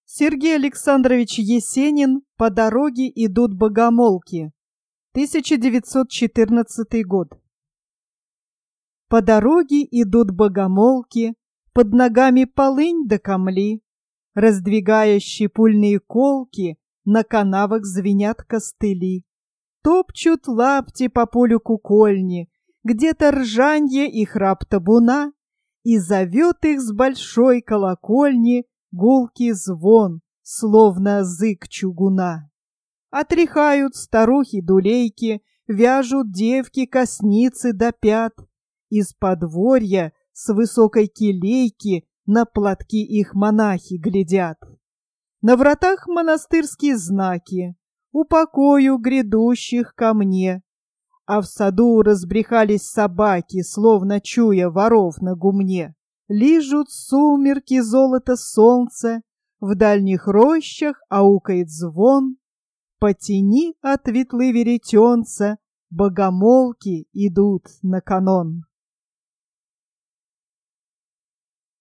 Сергей Александрович Есенин «По дороге идут богомолки», 1914 год. По дороге идут богомолки, под ногами полынь да камли, раздвигая щепульные колки, на канавах звенят костыли. Топчут лапти по полю кукольни, где-то ржанье и храп табуна, и зовет их с большой колокольни гулкий звон, словно зык чугуна. Отряхают старухи-дулейки, вяжут девки косницы до пят. Из подворья с высокой келейки на платки их монахи глядят. На вратах монастырские знаки, упокою грядущих ко мне. А в саду разбрехались собаки, словно чуя воров на гумне. Лижут сумерки золото солнца, в дальних рощах аукает звон. По тени от ветлы веретенца богомолки идут на канон.